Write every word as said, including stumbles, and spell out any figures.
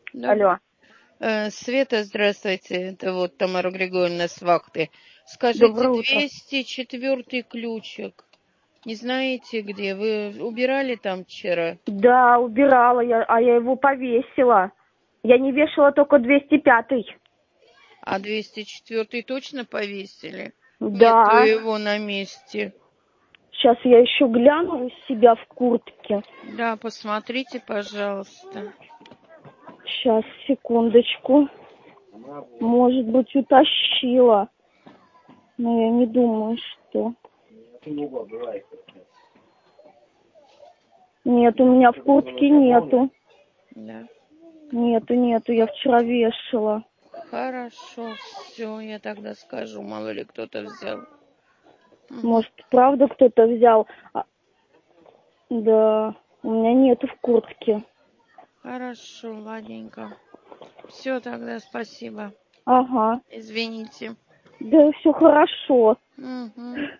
Добрый. Алло. Э, Света, здравствуйте. Это вот Тамара Григорьевна с вахты. Скажите, Доброе утро. двести четвёртый ключик. Не знаете где? Вы убирали там вчера? Да, убирала я, а я его повесила. Я не вешала только двести пятый. А двести четвёртый точно повесили? Нету Да. его на месте. Сейчас я еще гляну у себя в куртке. Да, посмотрите, пожалуйста. Сейчас, секундочку. Может быть, утащила. Но я не думаю, что... Нет, у меня в куртке нету. Да. Нету, нету, я вчера вешала. Хорошо, все, я тогда скажу, мало ли кто-то взял. Угу. Может, правда кто-то взял? А, да, у меня нету в куртке. Хорошо, ладненько. Все, тогда спасибо. Ага. Извините. Да, все хорошо. Угу.